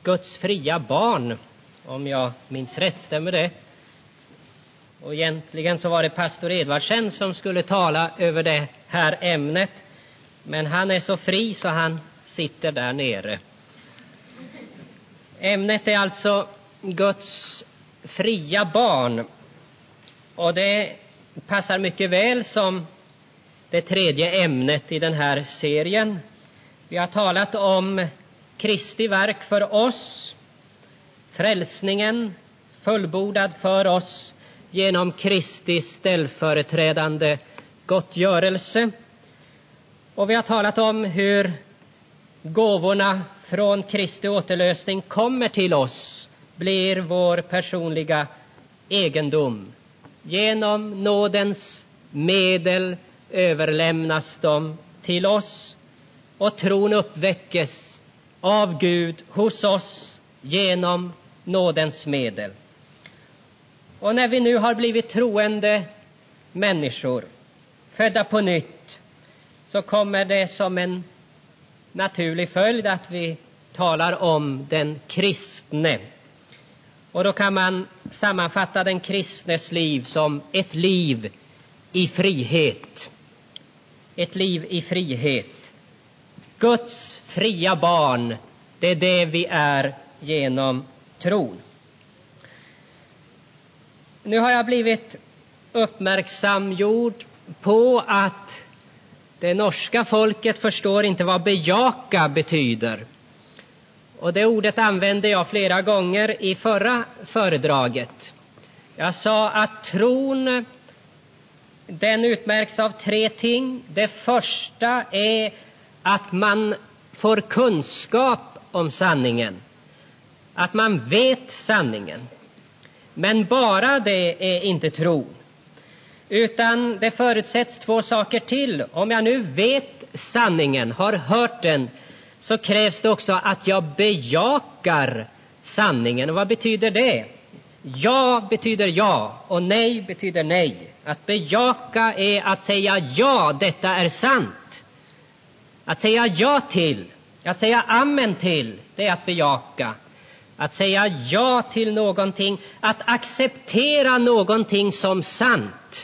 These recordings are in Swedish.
Guds fria barn, om jag minns rätt, stämmer det? Och egentligen så var det pastor Edvardsen som skulle tala över det här ämnet, men han är så fri så han sitter där nere. Ämnet är alltså Guds fria barn, och det passar mycket väl som det tredje ämnet i den här serien. Vi har talat om Kristi verk för oss, frälsningen fullbordad för oss genom Kristi ställföreträdande gottgörelse. Och vi har talat om hur gåvorna från Kristi återlösning kommer till oss, blir vår personliga egendom. Genom nådens medel överlämnas de till oss, och tron uppväckes av Gud hos oss genom nådens medel. Och när vi nu har blivit troende människor, födda på nytt, så kommer det som en naturlig följd att vi talar om den kristne. Och då kan man sammanfatta den kristnes liv som ett liv i frihet. Ett liv i frihet. Guds fria barn, det är det vi är genom tron. Nu har jag blivit uppmärksamgjord på att det norska folket förstår inte vad bejaka betyder. Och det ordet använde jag flera gånger i förra föredraget. Jag sa att tron, den utmärks av 3 ting. Det första är att man får kunskap om sanningen. Att man vet sanningen. Men bara det är inte tro. Utan det förutsätts 2 saker till. Om jag nu vet sanningen, har hört den, så krävs det också att jag bejakar sanningen. Och vad betyder det? Ja betyder ja och nej betyder nej. Att bejaka är att säga ja, detta är sant. Att säga ja till, att säga amen till, det är att bejaka. Att säga ja till någonting, att acceptera någonting som sant.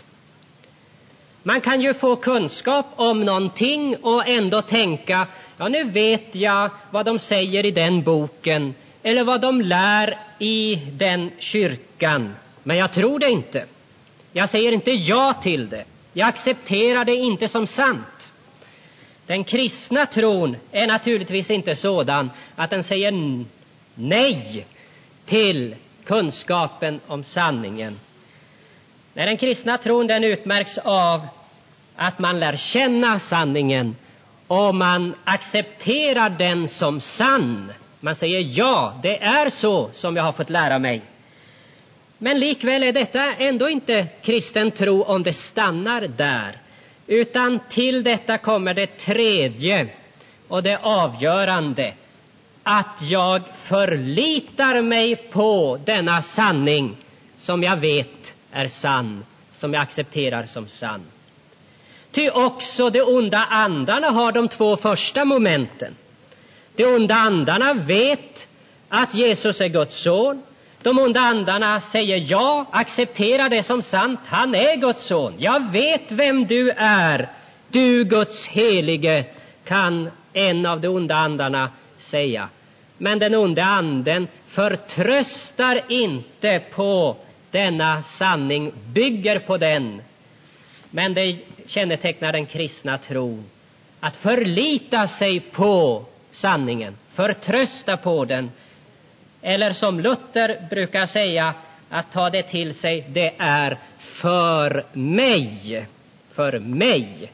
Man kan ju få kunskap om någonting och ändå tänka, ja, nu vet jag vad de säger i den boken eller vad de lär i den kyrkan, men jag tror det inte. Jag säger inte ja till det. Jag accepterar det inte som sant. Den kristna tron är naturligtvis inte sådan att den säger nej till kunskapen om sanningen. När den kristna tron, den utmärks av att man lär känna sanningen och man accepterar den som sann. Man säger ja, det är så som jag har fått lära mig. Men likväl är detta ändå inte kristen tro om det stannar där. Utan till detta kommer det tredje och det avgörande. Att jag förlitar mig på denna sanning som jag vet är sann, som jag accepterar som sann. Ty också de onda andarna har de 2 första momenten. De onda andarna vet att Jesus är Guds son. De onda andarna säger ja, accepterar det som sant. Han är Guds son. Jag vet vem du är. Du Guds helige, kan en av de onda andarna säga. Men den onda anden förtröstar inte på denna sanning, bygger på den. Men det kännetecknar den kristna tron att förlita sig på sanningen, förtrösta på den. Eller som Luther brukar säga, att ta det till sig, det är för mig. För mig.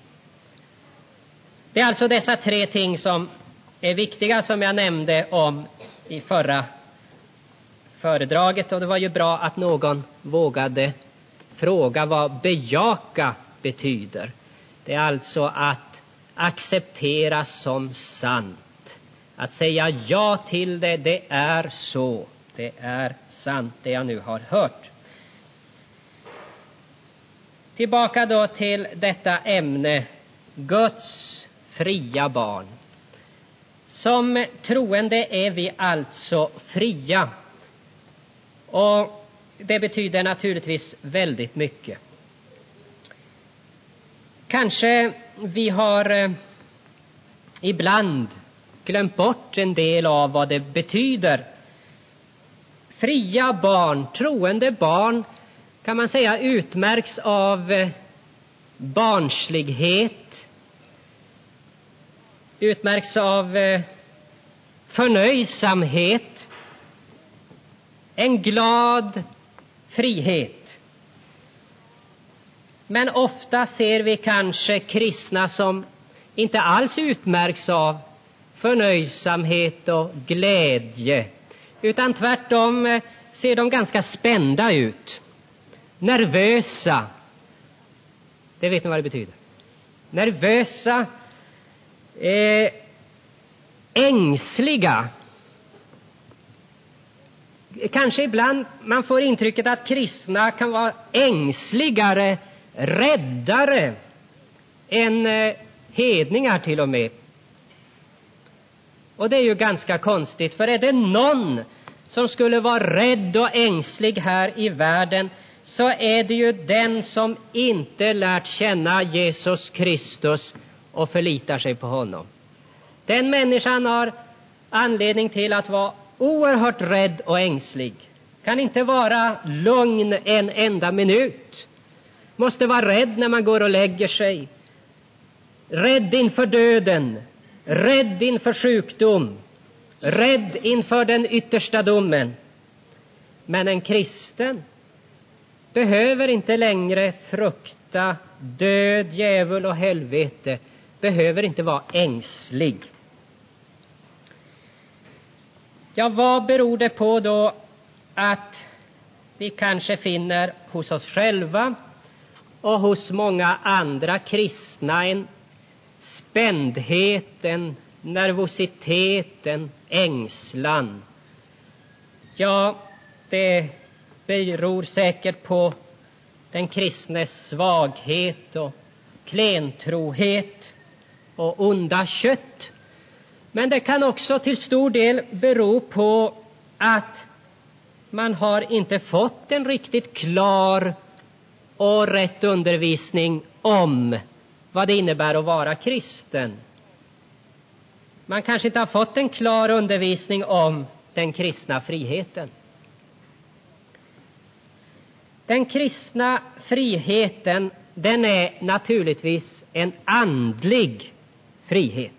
Det är alltså dessa 3 ting som är viktiga, som jag nämnde om i förra föredraget. Och det var ju bra att någon vågade fråga vad bejaka betyder. Det är alltså att acceptera som sant. Att säga ja till det, det är så. Det är sant, det jag nu har hört. Tillbaka då till detta ämne, Guds fria barn. Som troende är vi alltså fria. Och det betyder naturligtvis väldigt mycket. Kanske vi har ibland glömt bort en del av vad det betyder. Fria barn, troende barn, kan man säga utmärks av barnslighet, utmärks av förnöjsamhet, en glad frihet. Men ofta ser vi kanske kristna som inte alls utmärks av förnöjsamhet och glädje, utan tvärtom ser de ganska spända ut, nervösa. Det vet ni vad det betyder. Nervösa, ängsliga. Kanske ibland man får intrycket att kristna kan vara ängsligare, räddare än hedningar till och med. Och det är ju ganska konstigt, för är det någon som skulle vara rädd och ängslig här i världen, så är det ju den som inte lärt känna Jesus Kristus och förlitar sig på honom. Den människan har anledning till att vara oerhört rädd och ängslig. Kan inte vara lugn en enda minut. Måste vara rädd när man går och lägger sig. Rädd inför döden. Rädd inför sjukdom. Rädd inför den yttersta domen. Men en kristen behöver inte längre frukta död, djävul och helvete. Behöver inte vara ängslig. Ja, vad beror det på då att vi kanske finner hos oss själva och hos många andra kristna en spändhet, en nervositet, en ängslan? Ja, det beror säkert på den kristnes svaghet och klentrohet och onda kött. Men det kan också till stor del bero på att man har inte fått en riktigt klar och rätt undervisning om vad det innebär att vara kristen. Man kanske inte har fått en klar undervisning om den kristna friheten. Den kristna friheten, den är naturligtvis en andlig frihet.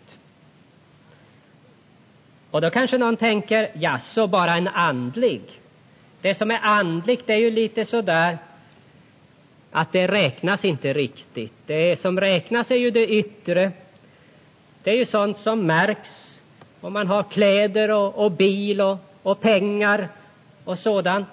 Och då kanske någon tänker, ja, så bara en andlig. Det som är andligt är ju lite sådär att det räknas inte riktigt. Det som räknas är ju det yttre. Det är ju sånt som märks. Om man har kläder och bil och pengar och sådant.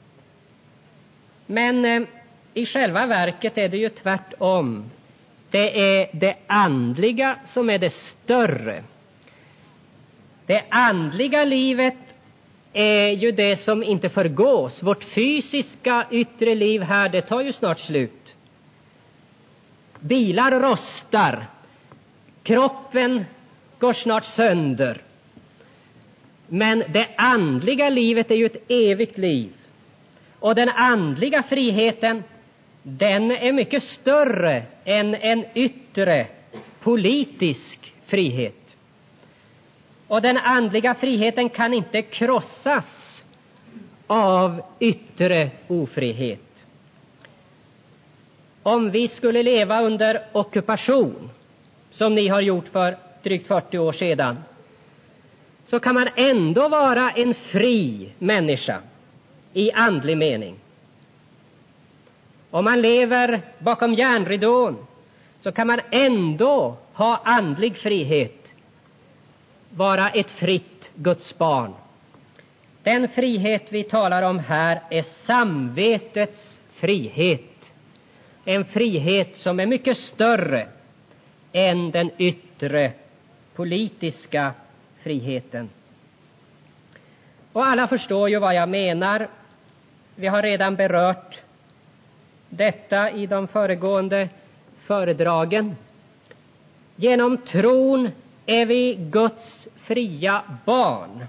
Men i själva verket är det ju tvärtom. Det är det andliga som är det större. Det andliga livet är ju det som inte förgås. Vårt fysiska yttre liv här, det tar ju snart slut. Bilar rostar. Kroppen går snart sönder. Men det andliga livet är ju ett evigt liv. Och den andliga friheten, den är mycket större än en yttre politisk frihet. Och den andliga friheten kan inte krossas av yttre ofrihet. Om vi skulle leva under ockupation, som ni har gjort för drygt 40 år sedan, så kan man ändå vara en fri människa i andlig mening. Om man lever bakom järnridån, så kan man ändå ha andlig frihet. Vara ett fritt Guds barn. Den frihet vi talar om här är samvetets frihet. En frihet som är mycket större än den yttre politiska friheten. Och alla förstår ju vad jag menar. Vi har redan berört detta i de föregående föredragen. Genom tron är vi Guds fria barn.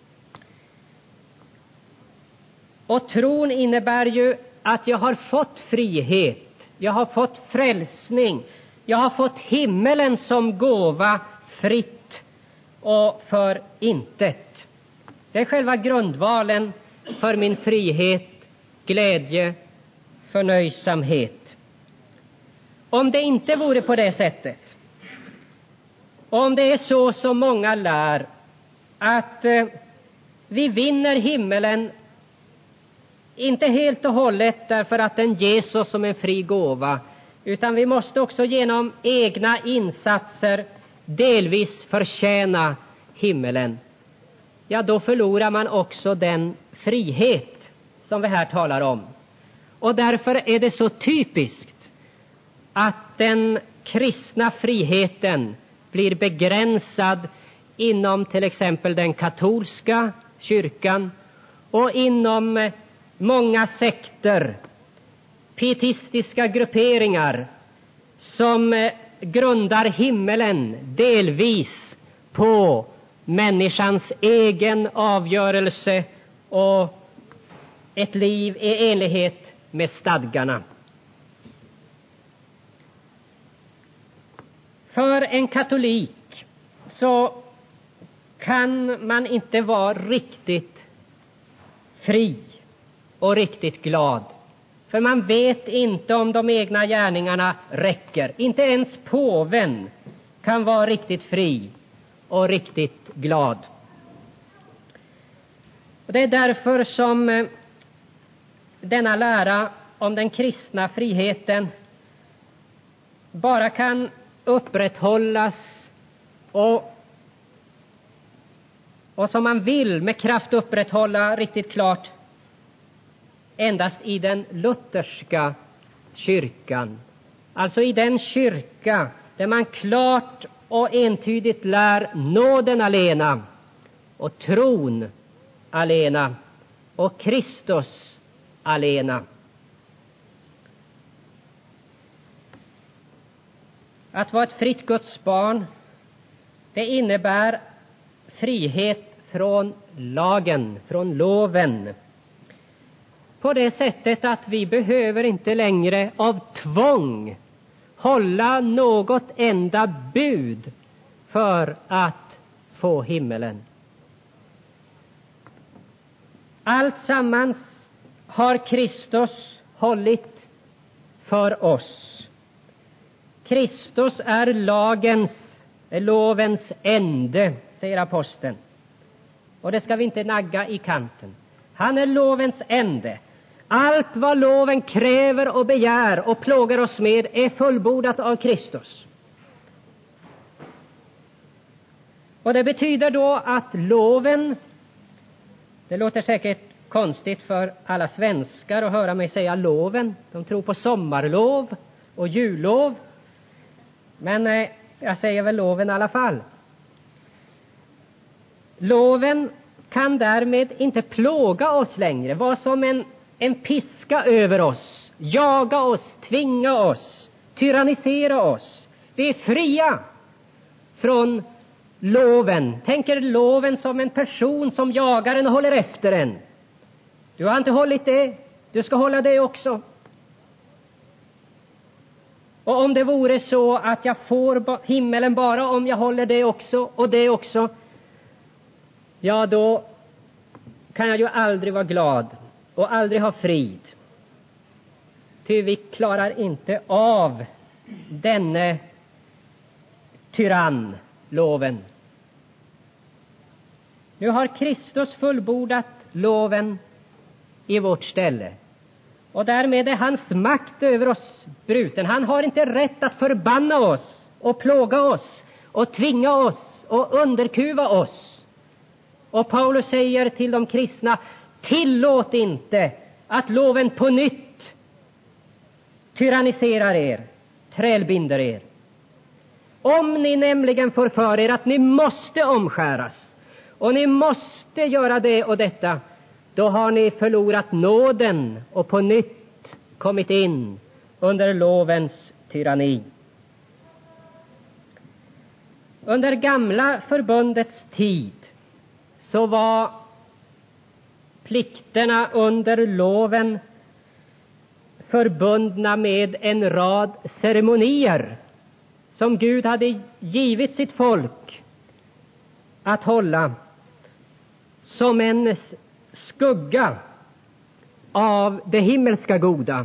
Och tron innebär ju att jag har fått frihet, jag har fått frälsning, jag har fått himmelen som gåva fritt och för intet. Det är själva grundvalen för min frihet, glädje, förnöjsamhet. Om det inte vore på det sättet, om det är så som många lär, att vi vinner himmelen inte helt och hållet därför att den ges oss som en fri gåva, utan vi måste också genom egna insatser delvis förtjäna himmelen. Ja, då förlorar man också den frihet som vi här talar om. Och därför är det så typiskt att den kristna friheten blir begränsad inom till exempel den katolska kyrkan och inom många sekter, pietistiska grupperingar som grundar himmelen delvis på människans egen avgörelse och ett liv i enlighet med stadgarna. För en katolik så kan man inte vara riktigt fri och riktigt glad. För man vet inte om de egna gärningarna räcker. Inte ens påven kan vara riktigt fri och riktigt glad. Och det är därför som denna lära om den kristna friheten bara kan upprätthållas och som man vill med kraft upprätthålla riktigt klart endast i den lutherska kyrkan. Alltså i den kyrka där man klart och entydigt lär nåden alena och tron alena och Kristus alena. Att vara ett fritt Guds barn, det innebär frihet från lagen, från loven. På det sättet att vi behöver inte längre av tvång hålla något enda bud för att få himmelen. Allt sammans har Kristus hållit för oss. Kristus är lovens ände, säger aposteln. Och det ska vi inte nagga i kanten. Han är lovens ände. Allt vad loven kräver och begär och plågar oss med är fullbordat av Kristus. Och det betyder då att loven, det låter säkert konstigt för alla svenskar att höra mig säga loven. De tror på sommarlov och jullov. Men jag säger väl loven i alla fall. Loven kan därmed inte plåga oss längre, vara som en piska över oss, jaga oss, tvinga oss, tyrannisera oss. Vi är fria från loven. Tänk er loven som en person som jagar en och håller efter en. Du har inte hållit det, du ska hålla det också. Och om det vore så att jag får himmelen bara om jag håller det också och det också, ja, då kan jag ju aldrig vara glad och aldrig ha frid. Ty vi klarar inte av denne tyrann, loven. Nu har Kristus fullbordat loven i vårt ställe. Och därmed är hans makt över oss bruten. Han har inte rätt att förbanna oss och plåga oss och tvinga oss och underkuva oss. Och Paulus säger till de kristna: tillåt inte att loven på nytt tyranniserar er, trälbinder er. Om ni nämligen får för er att ni måste omskäras och ni måste göra det och detta, då har ni förlorat nåden och på nytt kommit in under lovens tyranni. Under gamla förbundets tid så var plikterna under loven förbundna med en rad ceremonier som Gud hade givit sitt folk att hålla som en skugga av det himmelska goda.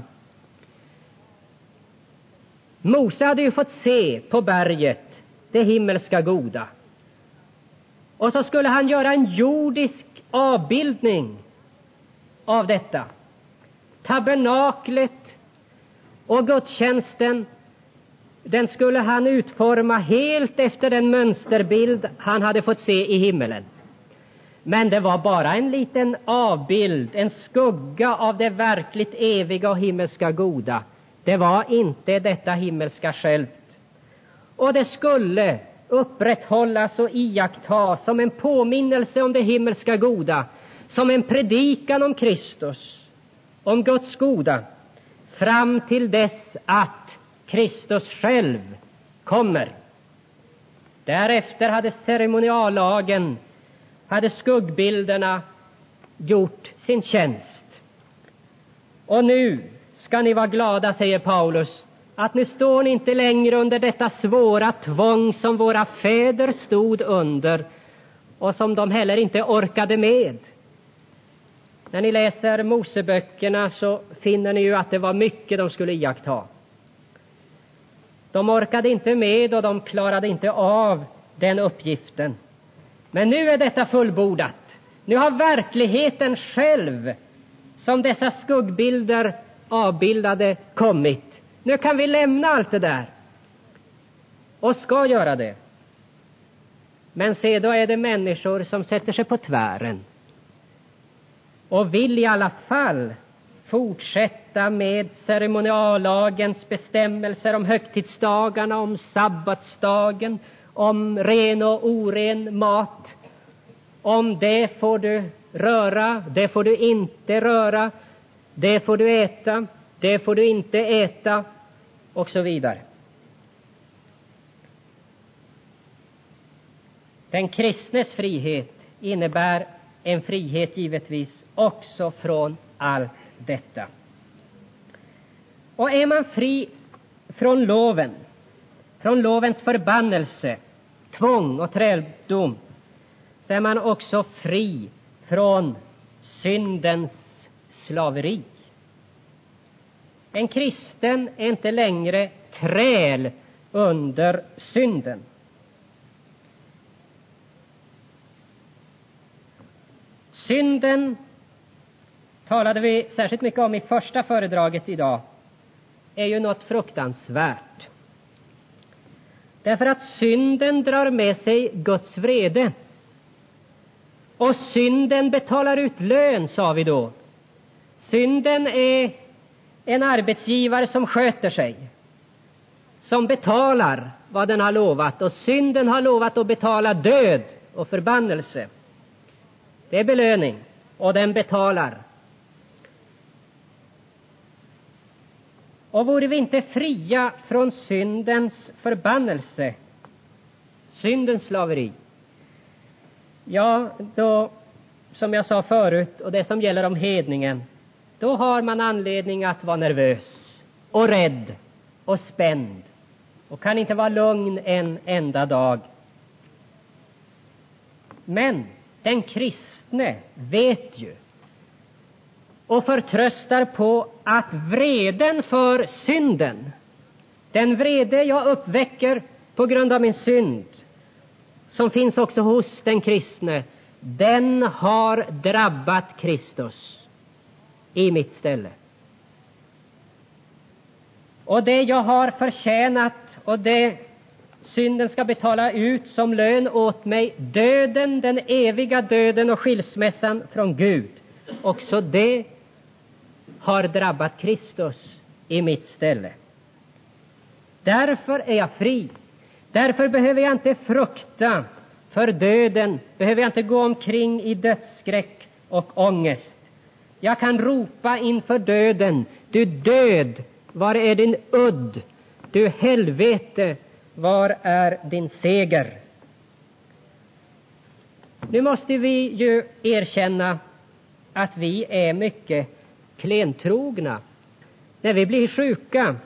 Mose hade ju fått se på berget det himmelska goda. Och så skulle han göra en jordisk avbildning av detta. Tabernaklet och gudstjänsten, den skulle han utforma helt efter den mönsterbild han hade fått se i himmelen. Men det var bara en liten avbild, en skugga av det verkligt eviga och himmelska goda. Det var inte detta himmelska självt. Och det skulle upprätthållas och iakttas som en påminnelse om det himmelska goda, som en predikan om Kristus, om Guds goda, fram till dess att Kristus själv kommer. Därefter hade ceremoniallagen, hade skuggbilderna gjort sin tjänst. Och nu ska ni vara glada, säger Paulus, att nu står ni inte längre under detta svåra tvång som våra fäder stod under och som de heller inte orkade med. När ni läser Moseböckerna så finner ni ju att det var mycket de skulle iaktta. De orkade inte med och de klarade inte av den uppgiften. Men nu är detta fullbordat. Nu har verkligheten själv, som dessa skuggbilder avbildade, kommit. Nu kan vi lämna allt det där. Och ska göra det. Men se, då är det människor som sätter sig på tvären. Och vill i alla fall fortsätta med ceremoniallagens bestämmelser om högtidsdagarna, om sabbatsdagen, om ren och oren mat. Om det får du röra, det får du inte röra, det får du äta, det får du inte äta, och så vidare. Den kristnes frihet innebär en frihet givetvis också från allt detta. Och är man fri från lovens förbannelse, tvång och träldom, så är man också fri från syndens slaveri. En kristen är inte längre träl under synden. Synden talade vi särskilt mycket om i första föredraget idag, är ju något fruktansvärt. Därför att synden drar med sig Guds vrede. Och synden betalar ut lön, sa vi då. Synden är en arbetsgivare som sköter sig, som betalar vad den har lovat. Och synden har lovat att betala död och förbannelse. Det är belöning, och den betalar. Och vore vi inte fria från syndens förbannelse, syndens slaveri, ja, då, som jag sa förut, och det som gäller om hedningen, då har man anledning att vara nervös och rädd och spänd och kan inte vara lugn en enda dag. Men den kristne vet ju och förtröstar på att vreden för synden, den vrede jag uppväcker på grund av min synd, som finns också hos den kristne, den har drabbat Kristus i mitt ställe. Och det jag har förtjänat och det synden ska betala ut som lön åt mig, döden, den eviga döden och skilsmässan från Gud, också det har drabbat Kristus i mitt ställe. Därför är jag fri. Därför behöver jag inte frukta för döden, behöver jag inte gå omkring i dödsskräck och ångest. Jag kan ropa inför döden: du död, var är din udd? Du helvete, var är din seger? Nu måste vi ju erkänna att vi är mycket klentrogna. När vi blir sjuka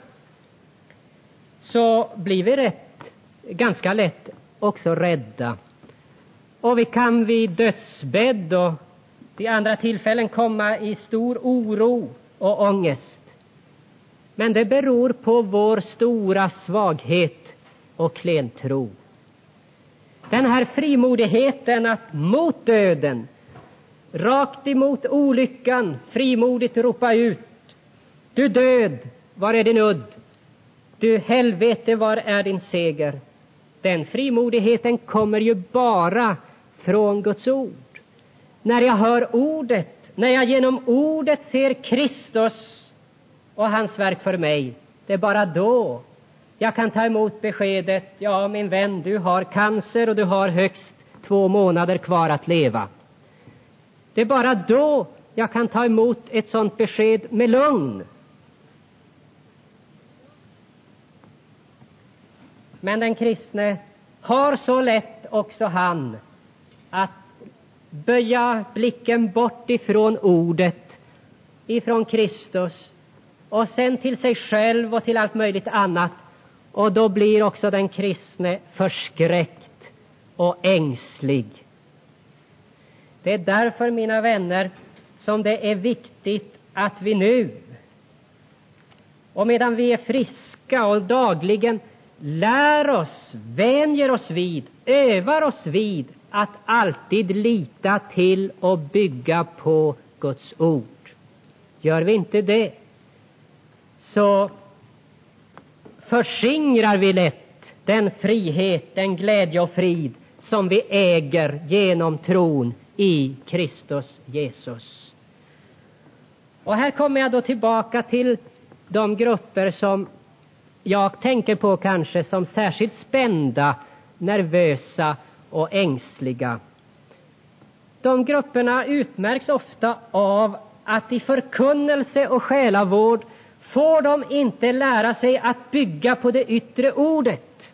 så blir vi ganska lätt också rädda. Och vi kan vid dödsbädd och vid andra tillfällen komma i stor oro och ångest. Men det beror på vår stora svaghet och klentro. Den här frimodigheten att mot döden, rakt emot olyckan, frimodigt ropa ut: du död, var är din udd? Du helvete, var är din seger? Den frimodigheten kommer ju bara från Guds ord. När jag hör ordet, när jag genom ordet ser Kristus och hans verk för mig, det är bara då jag kan ta emot beskedet: ja, min vän, du har cancer och du har högst 2 månader kvar att leva. Det är bara då jag kan ta emot ett sådant besked med lugn. Men den kristne har så lätt också han att böja blicken bort ifrån ordet, ifrån Kristus, och sen till sig själv och till allt möjligt annat. Och då blir också den kristne förskräckt och ängslig. Det är därför, mina vänner, som det är viktigt att vi nu, och medan vi är friska och dagligen lär oss, vänjer oss vid, övar oss vid att alltid lita till och bygga på Guds ord. Gör vi inte det, så förskingrar vi lätt den frihet, den glädje och frid som vi äger genom tron i Kristus Jesus. Och här kommer jag då tillbaka till de grupper som jag tänker på kanske som särskilt spända, nervösa och ängsliga. De grupperna utmärks ofta av att i förkunnelse och själavård får de inte lära sig att bygga på det yttre ordet,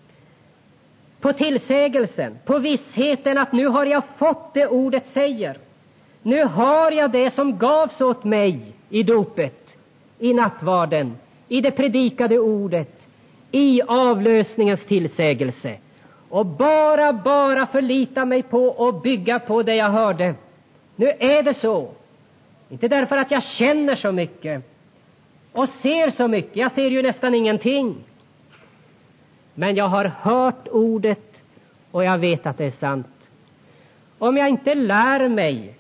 på tillsägelsen, på vissheten att nu har jag fått det ordet säger. Nu har jag det som gavs åt mig i dopet, i nattvarden, i det predikade ordet, i avlösningens tillsägelse. Och bara förlita mig på och bygga på det jag hörde. Nu är det så. Inte därför att jag känner så mycket och ser så mycket. Jag ser ju nästan ingenting. Men jag har hört ordet och jag vet att det är sant. Om jag inte lär mig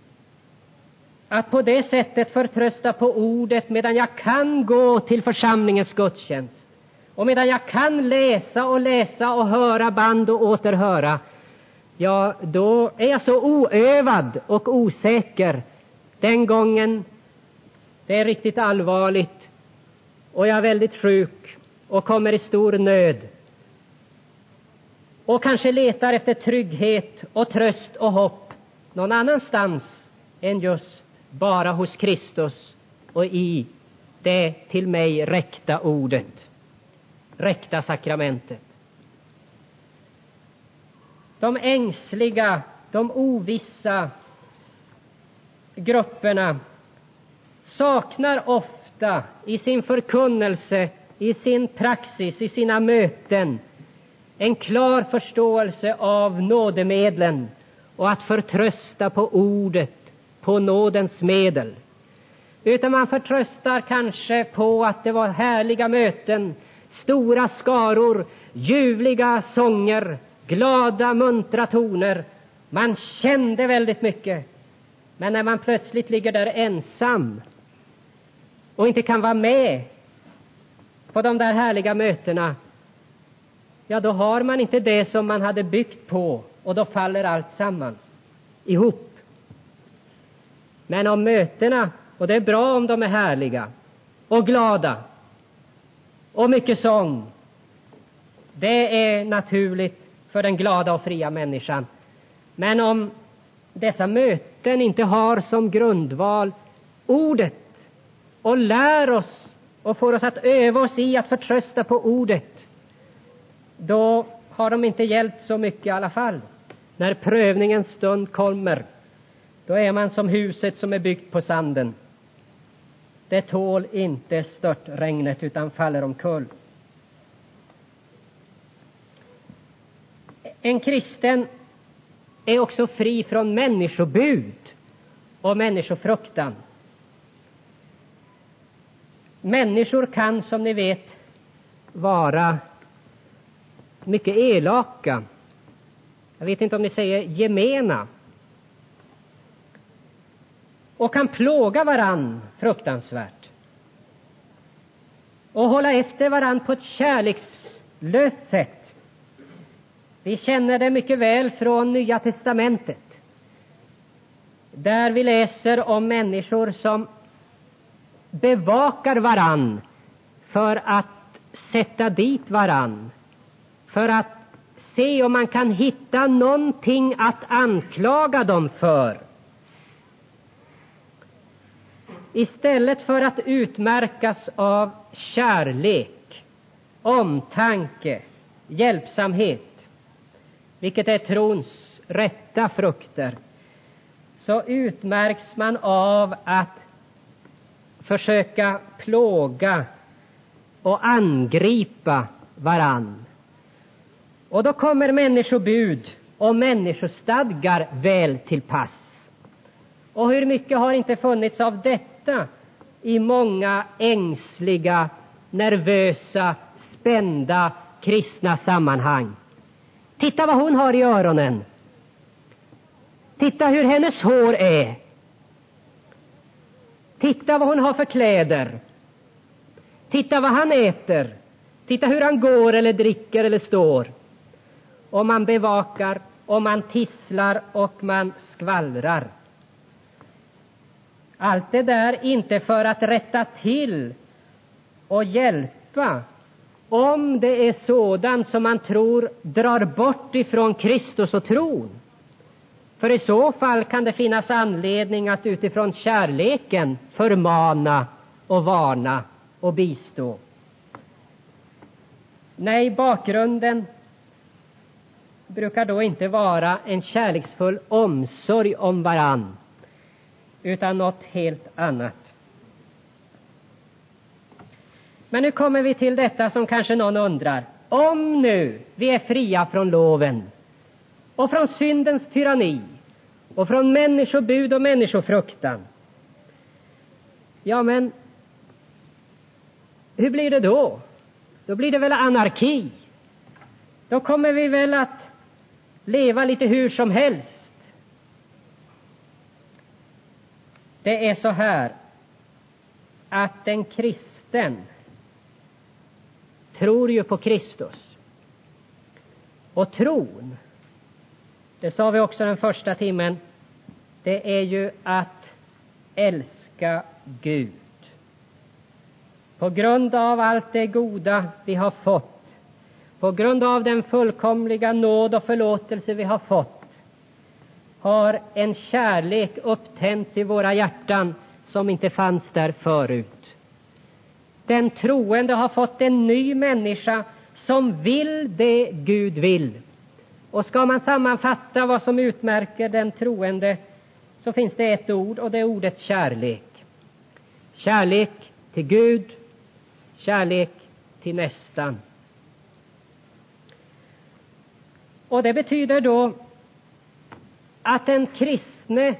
att på det sättet förtrösta på ordet medan jag kan gå till församlingens gudstjänst, och medan jag kan läsa och höra band och återhöra, ja, då är jag så oövad och osäker den gången det är riktigt allvarligt och jag är väldigt sjuk och kommer i stor nöd och kanske letar efter trygghet och tröst och hopp någon annanstans än just bara hos Kristus och i det till mig räckta ordet, räckta sakramentet. De ängsliga, de ovissa grupperna saknar ofta i sin förkunnelse, i sin praxis, i sina möten en klar förståelse av nådemedlen och att förtrösta på ordet, på nådens medel. Utan man förtröstar kanske på att det var härliga möten, stora skaror, ljuvliga sånger, glada, muntra toner. Man kände väldigt mycket. Men när man plötsligt ligger där ensam och inte kan vara med på de där härliga mötena, ja, då har man inte det som man hade byggt på, och då faller allt sammans ihop. Men om mötena, och det är bra om de är härliga och glada och mycket sång, det är naturligt för den glada och fria människan. Men om dessa möten inte har som grundval ordet och lär oss och får oss att öva oss i att förtrösta på ordet, då har de inte hjälpt så mycket i alla fall. När prövningens stund kommer, då är man som huset som är byggt på sanden. Det tål inte störtregnet utan faller omkull. En kristen är också fri från människobud och människofruktan. Människor kan, som ni vet, vara mycket elaka. Jag vet inte om ni säger gemena. Och kan plåga varann fruktansvärt. Och hålla efter varann på ett kärlekslöst sätt. Vi känner det mycket väl från Nya testamentet. Där vi läser om människor som bevakar varann för att sätta dit varann. För att se om man kan hitta någonting att anklaga dem för. Istället för att utmärkas av kärlek, omtanke, hjälpsamhet, vilket är trons rätta frukter, så utmärks man av att försöka plåga och angripa varann. Och då kommer människobud och människostadgar väl till pass. Och hur mycket har inte funnits av detta i många ängsliga, nervösa, spända kristna sammanhang. Titta vad hon har i öronen. Titta hur hennes hår är. Titta vad hon har för kläder. Titta vad han äter. Titta hur han går eller dricker eller står. Och man bevakar och man tisslar och man skvallrar. Allt det där inte för att rätta till och hjälpa, om det är sådant som man tror drar bort ifrån Kristus och tron. För i så fall kan det finnas anledning att utifrån kärleken förmana och varna och bistå. Nej, bakgrunden brukar då inte vara en kärleksfull omsorg om varann, utan något helt annat. Men nu kommer vi till detta som kanske någon undrar. Om nu vi är fria från loven och från syndens tyranni och från människobud och människofruktan, ja, men hur blir det då? Då blir det väl anarki. Då kommer vi väl att leva lite hur som helst. Det är så här att en kristen tror ju på Kristus. Och tron, det sa vi också den första timmen, det är ju att älska Gud. På grund av allt det goda vi har fått, på grund av den fullkomliga nåd och förlåtelse vi har fått, har en kärlek upptänts i våra hjärtan som inte fanns där förut. Den troende har fått en ny människa som vill det Gud vill. Och ska man sammanfatta vad som utmärker den troende, så finns det ett ord, och det är ordet kärlek. Kärlek till Gud, kärlek till nästan. Och det betyder då att den kristne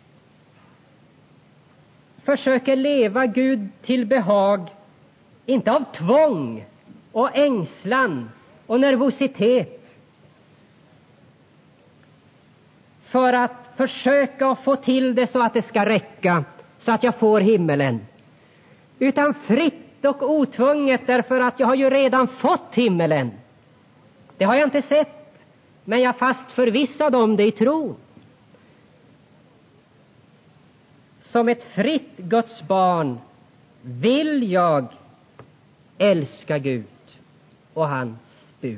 försöker leva Gud till behag, inte av tvång och ängslan och nervositet, för att försöka få till det så att det ska räcka, så att jag får himmelen, utan fritt och otvunget, därför att jag har ju redan fått himmelen. Det har jag inte sett, men jag är fast förvissad om det i tro. Som ett fritt Guds barn vill jag älska Gud och hans bud.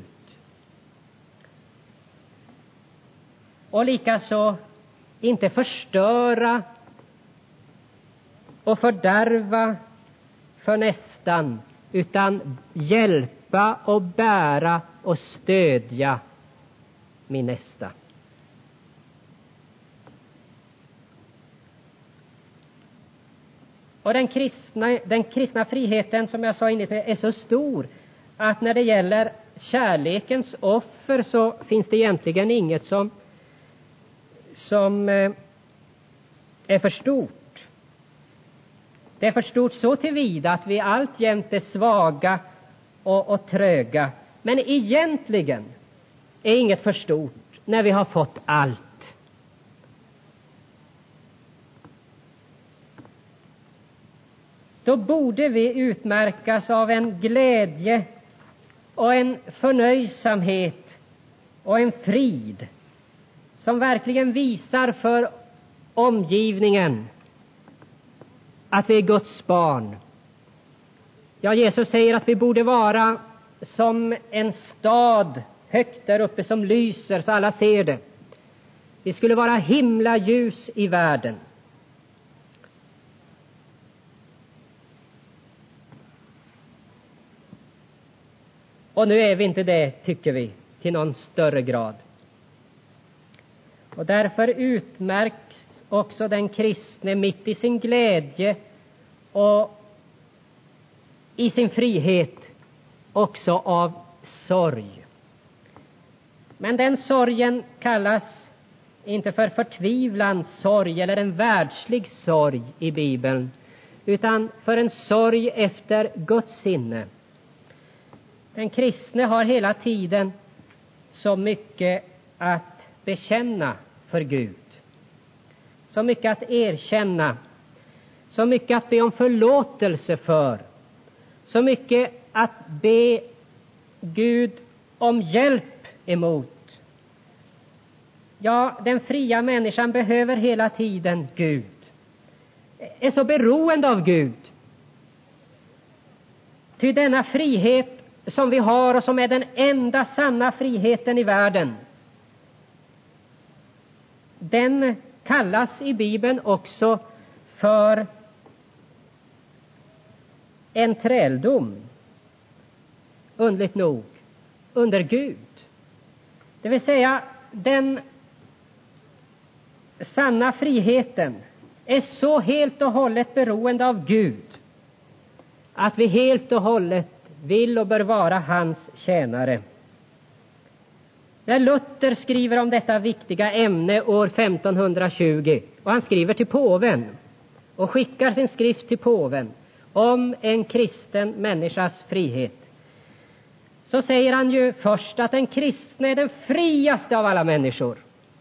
Och likaså inte förstöra och fördärva för nästan, utan hjälpa och bära och stödja min nästa. Och den kristna friheten, som jag sa innan, är så stor att när det gäller kärlekens offer så finns det egentligen inget som är för stort. Det är för stort så tillvida att vi alltjämt är svaga och tröga. Men egentligen är inget för stort när vi har fått allt. Då borde vi utmärkas av en glädje och en förnöjsamhet och en frid som verkligen visar för omgivningen att vi är Guds barn. Ja, Jesus säger att vi borde vara som en stad högt där uppe som lyser så alla ser det. Vi skulle vara himlaljus i världen. Och nu är vi inte det, tycker vi, till någon större grad. Och därför utmärks också den kristne mitt i sin glädje och i sin frihet också av sorg. Men den sorgen kallas inte för förtvivlans sorg eller en världslig sorg i Bibeln, utan för en sorg efter Guds sinne. Den kristne har hela tiden så mycket att bekänna för Gud, så mycket att erkänna, så mycket att be om förlåtelse för, så mycket att be Gud om hjälp emot. Ja, den fria människan behöver hela tiden Gud, är så beroende av Gud. Ty denna frihet som vi har och som är den enda sanna friheten i världen, den kallas i Bibeln också för en träldom, underligt nog, under Gud. Det vill säga, den sanna friheten är så helt och hållet beroende av Gud att vi helt och hållet vill och bör vara hans tjänare. När Luther skriver om detta viktiga ämne år 1520, och han skriver till påven och skickar sin skrift till påven om en kristen människas frihet, så säger han ju först att den kristne är den friaste av alla människor.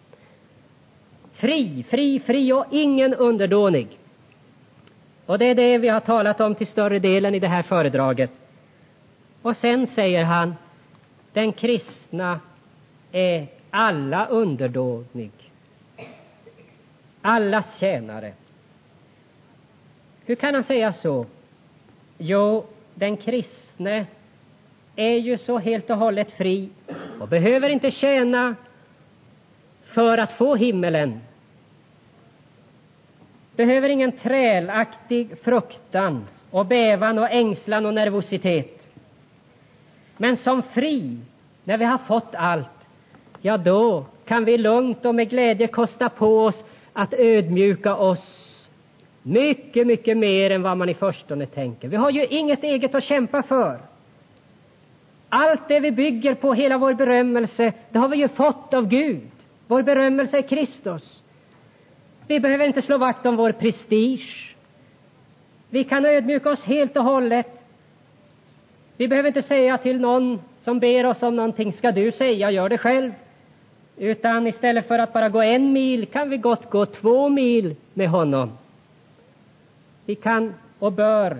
Fri och ingen underdånig. Och det är det vi har talat om till större delen i det här föredraget. Och sen säger han, den kristna är alla underdånig, allas tjänare. Hur kan han säga så? Jo, den kristne är ju så helt och hållet fri och behöver inte tjäna för att få himmelen. Behöver ingen trälaktig fruktan och bävan och ängslan och nervositet. Men som fri, när vi har fått allt, ja då kan vi lugnt och med glädje kosta på oss att ödmjuka oss mycket, mycket mer än vad man i förstone tänker. Vi har ju inget eget att kämpa för. Allt det vi bygger på, hela vår berömmelse, det har vi ju fått av Gud. Vår berömmelse är Kristus. Vi behöver inte slå vakt om vår prestige. Vi kan ödmjuka oss helt och hållet. Vi behöver inte säga till någon som ber oss om någonting, ska du säga, gör det själv. Utan istället för att bara gå 1 mil kan vi gott gå 2 mil med honom. Vi kan och bör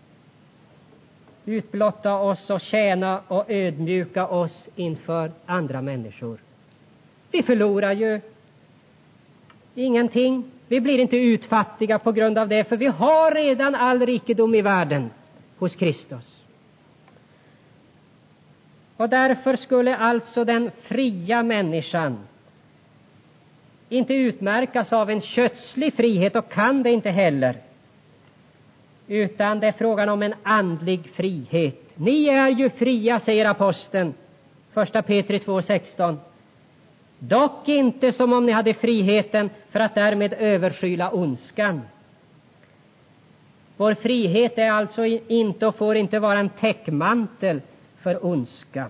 utblotta oss och tjäna och ödmjuka oss inför andra människor. Vi förlorar ju ingenting. Vi blir inte utfattiga på grund av det, för vi har redan all rikedom i världen hos Kristus. Och därför skulle alltså den fria människan inte utmärkas av en kötslig frihet, och kan det inte heller. Utan det är frågan om en andlig frihet. Ni är ju fria, säger aposteln, 1 Petri 2:16. Dock inte som om ni hade friheten för att därmed överskyla ondskan. Vår frihet är alltså inte och får inte vara en täckmantel för ondska.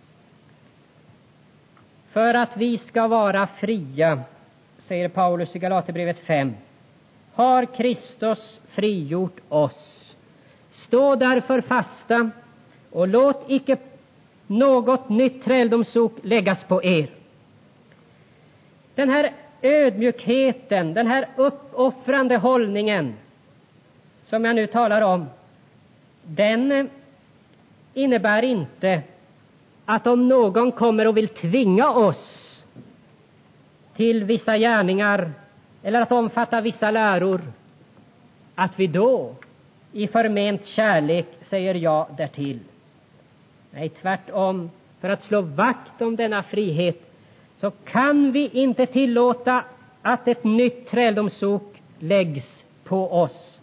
För att vi ska vara fria, säger Paulus i Galaterbrevet 5, har Kristus frigjort oss. Stå därför fasta och låt icke något nytt träldomsok läggas på er. Den här ödmjukheten, den här uppoffrande hållningen som jag nu talar om, den innebär inte att om någon kommer och vill tvinga oss till vissa gärningar eller att omfatta vissa läror, att vi då i förment kärlek säger ja därtill. Nej, tvärtom, för att slå vakt om denna frihet så kan vi inte tillåta att ett nytt träldomsok läggs på oss.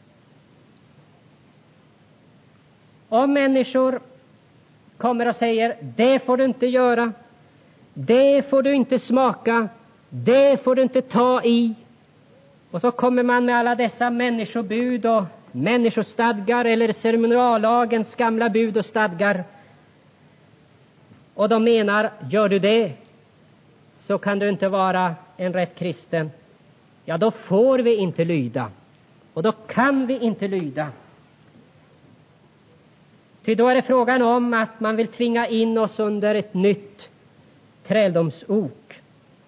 Om människor kommer och säger, det får du inte göra, det får du inte smaka, det får du inte ta i, och så kommer man med alla dessa människobud och människostadgar eller ceremoniallagens gamla bud och stadgar, och de menar, gör du det så kan du inte vara en rätt kristen. Ja, då får vi inte lyda, och då kan vi inte lyda. Ty då är det frågan om att man vill tvinga in oss under ett nytt träldomsok.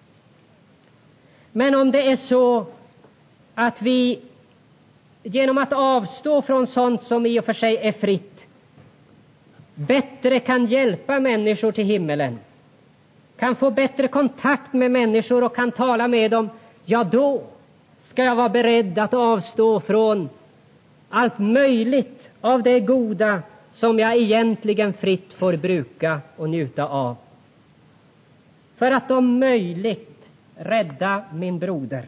Men om det är så att vi genom att avstå från sånt som i och för sig är fritt bättre kan hjälpa människor till himmelen, kan få bättre kontakt med människor och kan tala med dem, ja, då ska jag vara beredd att avstå från allt möjligt av det goda som jag egentligen fritt får bruka och njuta av, för att om möjligt rädda min broder.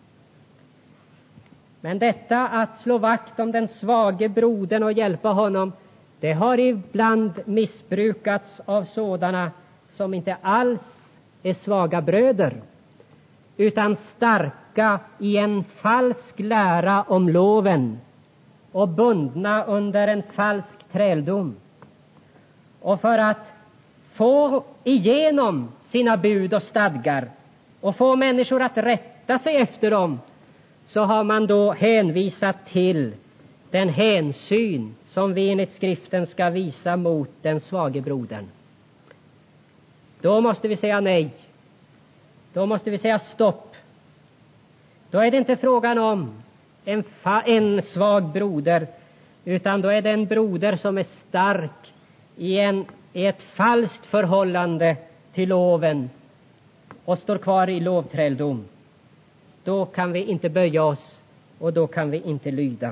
Men detta att slå vakt om den svage brodern och hjälpa honom, det har ibland missbrukats av sådana som inte alls är svaga bröder, utan starka i en falsk lära om loven och bundna under en falsk träldom. Och för att få igenom sina bud och stadgar och få människor att rätta sig efter dem, så har man då hänvisat till den hänsyn som vi enligt skriften ska visa mot den svage brodern. Då måste vi säga nej. Då måste vi säga stopp. Då är det inte frågan om en svag broder, utan då är det en broder som är stark i ett falskt förhållande till loven och står kvar i lovträldom. Då kan vi inte böja oss och då kan vi inte lyda.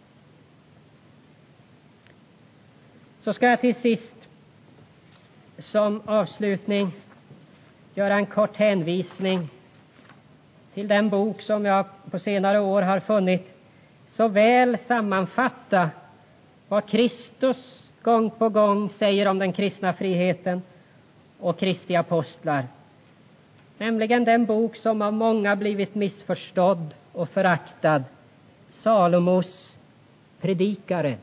Så ska jag till sist som avslutning göra en kort hänvisning till den bok som jag på senare år har funnit så väl sammanfatta vad Kristus gång på gång säger om den kristna friheten och Kristi apostlar. Nämligen den bok som av många blivit missförstådd och föraktad, Salomos predikare.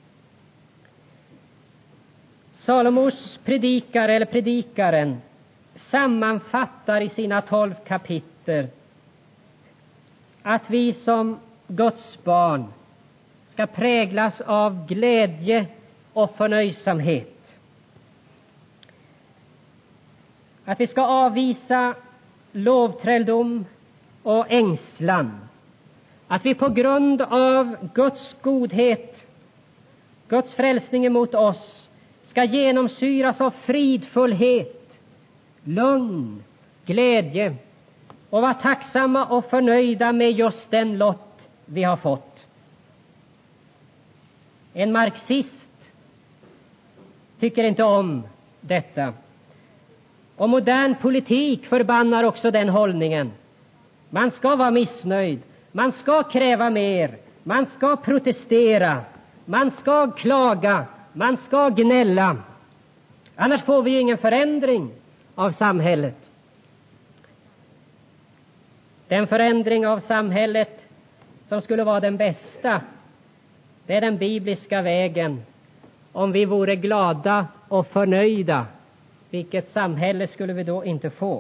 Salomos predikare eller predikaren sammanfattar i sina 12 kapitel att vi som Guds barn ska präglas av glädje och förnöjsamhet. Att vi ska avvisa lovträldom och ängslan. Att vi på grund av Guds godhet, Guds frälsning emot oss, ska genomsyras av fridfullhet, lugn, glädje och vara tacksamma och förnöjda med just den lott vi har fått. En marxist tycker inte om detta. Och modern politik förbannar också den hållningen. Man ska vara missnöjd, man ska kräva mer, man ska protestera, man ska klaga, man ska gnälla. Annars får vi ingen förändring av samhället. Den förändring av samhället som skulle vara den bästa, Det är den bibliska vägen. Om vi vore glada och förnöjda, vilket samhälle skulle vi då inte få?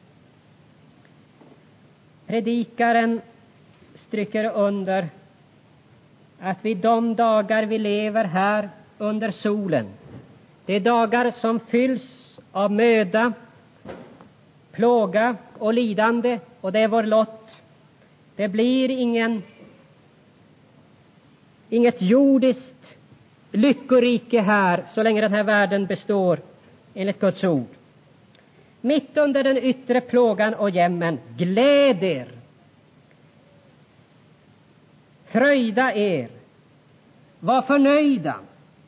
Predikaren stryker under att vid de dagar vi lever här under solen, det är dagar som fylls av möda, plåga och lidande, och det är vår lott. Det blir inget jordiskt lyckorike här så länge den här världen består, enligt Guds ord. Mitt under den yttre plågan och jämmen, gläd er, fröjda er, var förnöjda.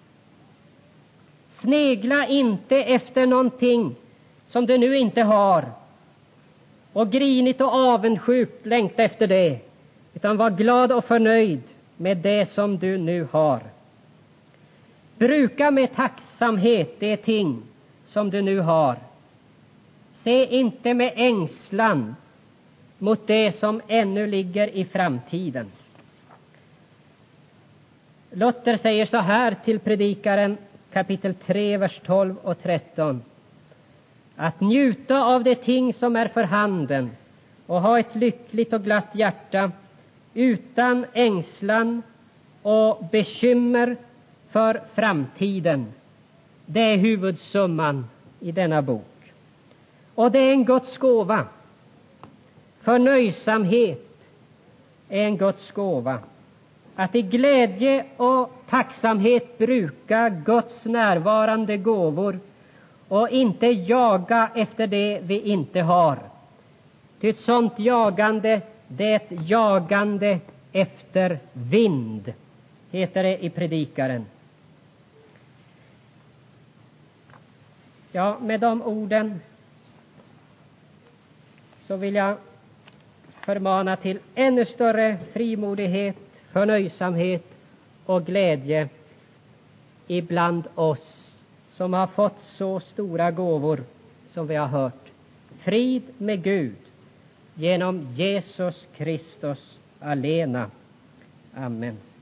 Snegla inte efter någonting som du nu inte har och grinigt och avundsjukt längta efter det, utan var glad och förnöjd med det som du nu har. Bruka med tacksamhet det ting som du nu har. Se inte med ängslan mot det som ännu ligger i framtiden. Luther säger så här till Predikaren kapitel 3, vers 12 och 13. Att njuta av de ting som är för handen och ha ett lyckligt och glatt hjärta utan ängslan och bekymmer för framtiden. Det är huvudsumman i denna bok. Och det är en Guds gåva. Förnöjsamhet är en Guds gåva. Att i glädje och tacksamhet bruka Guds närvarande gåvor och inte jaga efter det vi inte har. Ty ett sånt jagande, det är ett jagande efter vind, heter det i Predikaren. Ja, med de orden så vill jag förmana till ännu större frimodighet, förnöjsamhet och glädje ibland oss som har fått så stora gåvor som vi har hört. Frid med Gud genom Jesus Kristus alena. Amen.